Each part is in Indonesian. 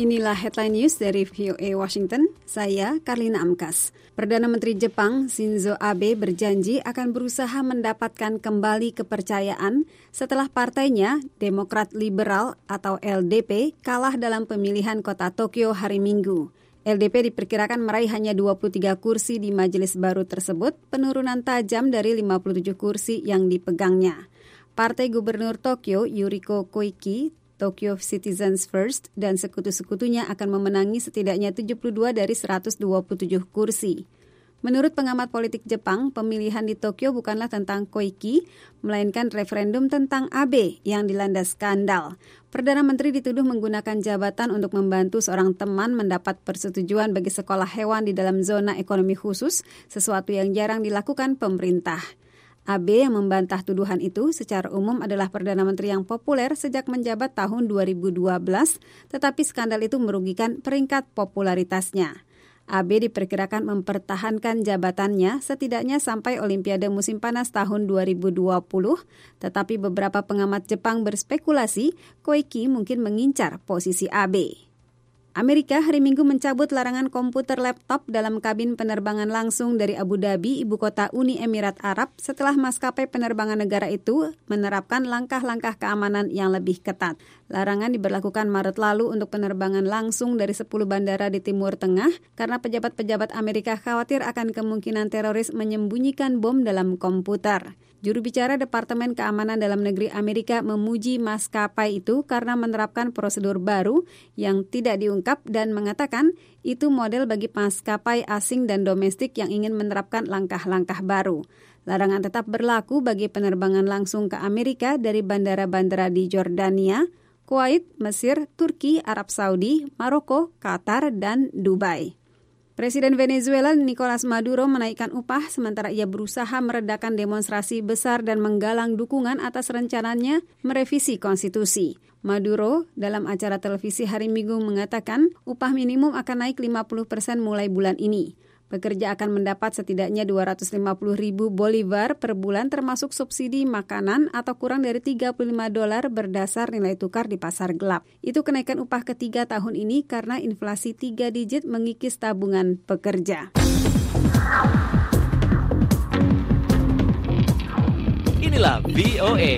Inilah headline news dari VOA Washington, saya Karlina Amkas. Perdana Menteri Jepang Shinzo Abe berjanji akan berusaha mendapatkan kembali kepercayaan setelah partainya, Demokrat Liberal atau LDP, kalah dalam pemilihan kota Tokyo hari Minggu. LDP diperkirakan meraih hanya 23 kursi di majelis baru tersebut, penurunan tajam dari 57 kursi yang dipegangnya. Partai Gubernur Tokyo, Yuriko Koike, Tokyo Citizens First dan sekutu-sekutunya akan memenangi setidaknya 72 dari 127 kursi. Menurut pengamat politik Jepang, pemilihan di Tokyo bukanlah tentang Koike, melainkan referendum tentang Abe yang dilanda skandal. Perdana Menteri dituduh menggunakan jabatan untuk membantu seorang teman mendapat persetujuan bagi sekolah hewan di dalam zona ekonomi khusus, sesuatu yang jarang dilakukan pemerintah. Abe yang membantah tuduhan itu secara umum adalah Perdana Menteri yang populer sejak menjabat tahun 2012, tetapi skandal itu merugikan peringkat popularitasnya. Abe diperkirakan mempertahankan jabatannya setidaknya sampai Olimpiade musim panas tahun 2020, tetapi beberapa pengamat Jepang berspekulasi Koike mungkin mengincar posisi Abe. Amerika hari Minggu mencabut larangan komputer laptop dalam kabin penerbangan langsung dari Abu Dhabi, ibu kota Uni Emirat Arab, setelah maskapai penerbangan negara itu menerapkan langkah-langkah keamanan yang lebih ketat. Larangan diberlakukan Maret lalu untuk penerbangan langsung dari 10 bandara di Timur Tengah karena pejabat-pejabat Amerika khawatir akan kemungkinan teroris menyembunyikan bom dalam komputer. Juru bicara Departemen Keamanan Dalam Negeri Amerika memuji maskapai itu karena menerapkan prosedur baru yang tidak diungkap dan mengatakan itu model bagi maskapai asing dan domestik yang ingin menerapkan langkah-langkah baru. Larangan tetap berlaku bagi penerbangan langsung ke Amerika dari bandara-bandara di Jordania, Kuwait, Mesir, Turki, Arab Saudi, Maroko, Qatar, dan Dubai. Presiden Venezuela Nicolas Maduro menaikkan upah sementara ia berusaha meredakan demonstrasi besar dan menggalang dukungan atas rencananya merevisi konstitusi. Maduro dalam acara televisi hari Minggu mengatakan upah minimum akan naik 50% mulai bulan ini. Pekerja akan mendapat setidaknya 250.000 bolivar per bulan termasuk subsidi makanan atau kurang dari $35 berdasar nilai tukar di pasar gelap. Itu kenaikan upah ketiga tahun ini karena inflasi 3 digit mengikis tabungan pekerja. Inilah VOA.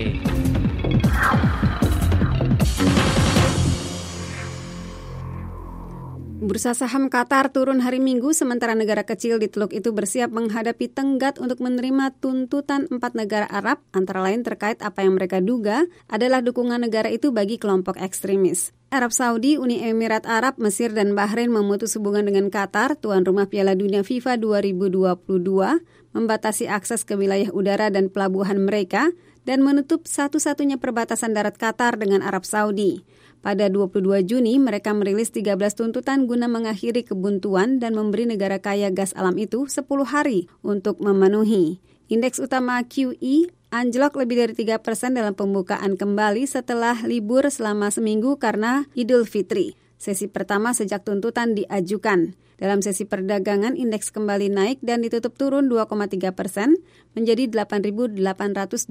Bursa saham Qatar turun hari Minggu sementara negara kecil di Teluk itu bersiap menghadapi tenggat untuk menerima tuntutan 4 negara Arab, antara lain terkait apa yang mereka duga adalah dukungan negara itu bagi kelompok ekstremis. Arab Saudi, Uni Emirat Arab, Mesir, dan Bahrain memutus hubungan dengan Qatar, tuan rumah Piala Dunia FIFA 2022, membatasi akses ke wilayah udara dan pelabuhan mereka, dan menutup satu-satunya perbatasan darat Qatar dengan Arab Saudi. Pada 22 Juni, mereka merilis 13 tuntutan guna mengakhiri kebuntuan dan memberi negara kaya gas alam itu 10 hari untuk memenuhi. Indeks utama QE anjlok lebih dari 3% dalam pembukaan kembali setelah libur selama seminggu karena Idul Fitri. Sesi pertama sejak tuntutan diajukan. Dalam sesi perdagangan, indeks kembali naik dan ditutup turun 2,3% menjadi 8.822.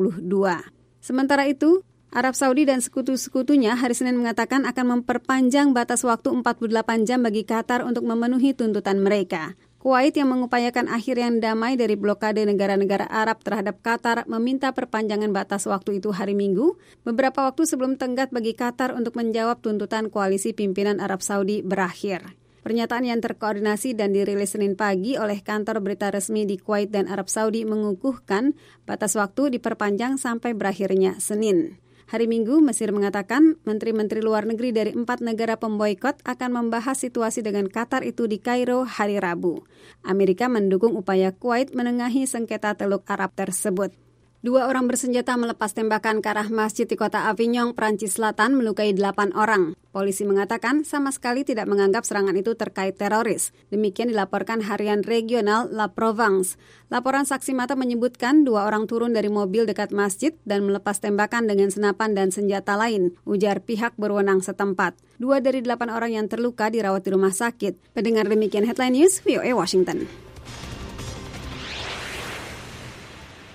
Sementara itu, Arab Saudi dan sekutu-sekutunya hari Senin mengatakan akan memperpanjang batas waktu 48 jam bagi Qatar untuk memenuhi tuntutan mereka. Kuwait yang mengupayakan akhir yang damai dari blokade negara-negara Arab terhadap Qatar meminta perpanjangan batas waktu itu hari Minggu, beberapa waktu sebelum tenggat bagi Qatar untuk menjawab tuntutan koalisi pimpinan Arab Saudi berakhir. Pernyataan yang terkoordinasi dan dirilis Senin pagi oleh kantor berita resmi di Kuwait dan Arab Saudi mengukuhkan batas waktu diperpanjang sampai berakhirnya Senin. Hari Minggu, Mesir mengatakan menteri-menteri luar negeri dari 4 negara pemboikot akan membahas situasi dengan Qatar itu di Kairo hari Rabu. Amerika mendukung upaya Kuwait menengahi sengketa Teluk Arab tersebut. 2 orang bersenjata melepas tembakan ke arah masjid di kota Avignon, Prancis Selatan, melukai 8 orang. Polisi mengatakan sama sekali tidak menganggap serangan itu terkait teroris. Demikian dilaporkan harian regional La Provence. Laporan saksi mata menyebutkan 2 orang turun dari mobil dekat masjid dan melepas tembakan dengan senapan dan senjata lain, ujar pihak berwenang setempat. 2 dari 8 orang yang terluka dirawat di rumah sakit. Pendengar demikian Headline News, VOA Washington.